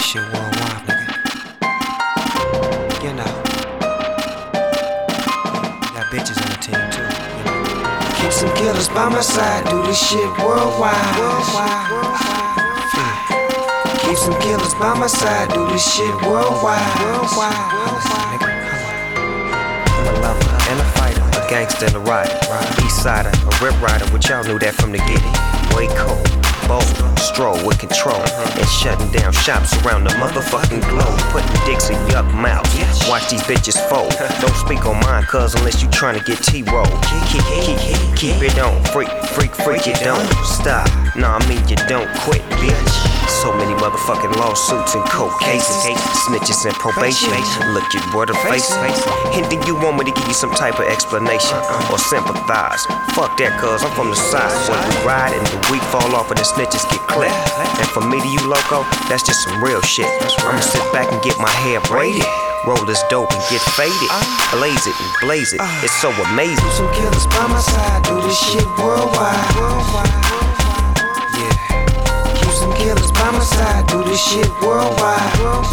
shit worldwide, nigga. You know. Got bitches on the team too, you know. Keep some killers by my side, do this shit worldwide. Keep some killers by my side, do this shit worldwide. I'm a lover and a fighter, a gangster and a rider, east sider, a rip rider, which y'all knew that from the get-it. Way cold, bold, stroll with control, and shutting down shops around the motherfucking globe. Putting dicks in yuck mouths, watch these bitches fold. Don't speak on mine, cuz, unless you tryna get T-rolled. Keep it on, freak, it don't stop. Nah, I mean you don't quit, bitch. So many motherfucking lawsuits and court cases, snitches and probation. Look your word of face. And then you want me to give you some type of explanation or sympathize? Fuck that, cuz I'm from the side. When we ride and the weak fall off and the snitches get clipped. And for me to you, loco, that's just some real shit. I'ma sit back and get my hair braided, roll this dope and get faded, blaze it and blaze it. It's so amazing. Some killers by my side, do this shit worldwide. Some killers by my side, do this shit worldwide.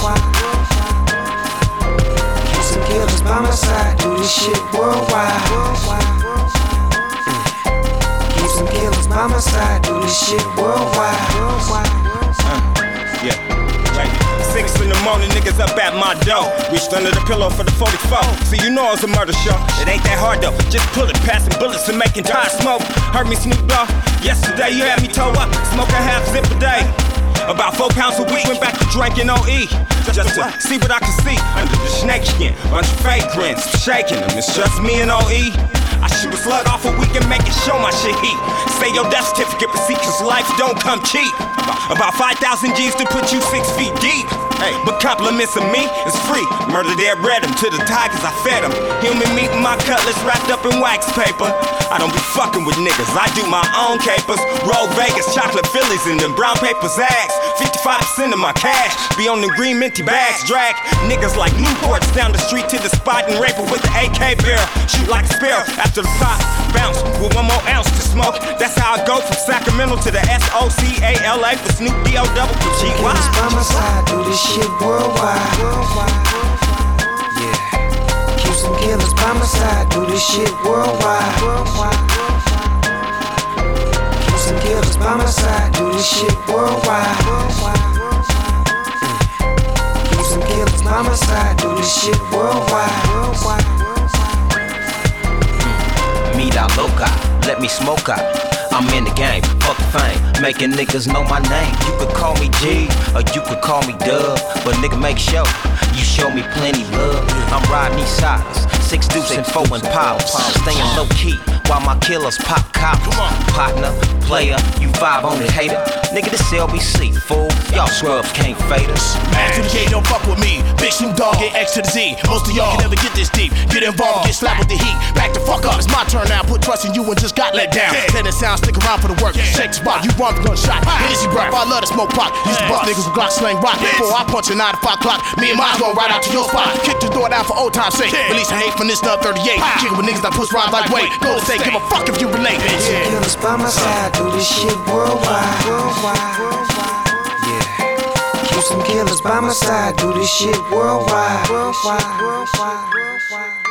Keep some killers by my side, do this shit worldwide. Keep some killers by my side, do this shit worldwide. Yeah, right. 6 in the morning, niggas up at my door. Reached under the pillow for the 44. See, you know it's a murder show. It ain't that hard though. Just pull it, passing bullets and making tires smoke. Heard me Snoop Dogg. Yesterday you had me toe up, smoking half zip a day. About 4 pounds a week, went back to drinking OE. Just to see what I can see under the snake skin. Bunch of fake grins, shaking them. It's just me and OE. I shoot a slug off a week and make it show my shit heat. Say your death certificate receipt, cause life don't come cheap. About 5,000 G's to put you 6 feet deep. Hey, but compliments of me is free. Murder there, bred him to the tigers, I fed him. Human meat in my cutlass wrapped up in wax paper. I don't be fucking with niggas, I do my own capers. Roll Vegas, chocolate Phillies, and them brown papers ags. 55% of my cash be on the green minty bags. Drag niggas like Newports down the street to the spot and rape her with the AK barrel. Shoot like a sparrow after the top, bounce with 1 more ounce to smoke. That's how I go from Sacramento to the SOCALA for Snoop D-O-double-G. Killers by my side, do this shit worldwide. Yeah. Keep some killers by my side, do this shit worldwide. Keep some killers by my side, do this shit worldwide. Keep some killers by my side, do this shit worldwide. Me da loca, let me smoke out. I'm in the game, fuck the fame, making niggas know my name. You could call me G, or you could call me Dub, but nigga make sure you show me plenty love. I'm riding these sides, 6 deuce and 4 Impalas, staying low key while my killers pop collars. Partner, player, you vibe on it, hater. Nigga, this LBC, fool. Y'all scrubs can't fade us. Man to the K, don't fuck with me. Big Snoop Dogg, get X to the Z. Most of y'all can never get this deep. Get involved, get slapped with the heat. Back the fuck up, it's my turn now. Put trust in you and just got let down. Tenant sound, stick around for the work. Shake the spot, you run for gunshot. Hennessy breath, I love to smoke pot. Used to bust niggas with Glock slang rock. Before I punch a 9 to 5 o'clock, me and mine gon' right out to your spot. Kick the door down for old time's sake. Release the hate from this nut 38. Kickin' with niggas that push rhymes like weight. Go to say, give a fuck if you relate. Killers by my side, do this shit worldwide. Yeah. Keep some killers by my side, do this shit worldwide.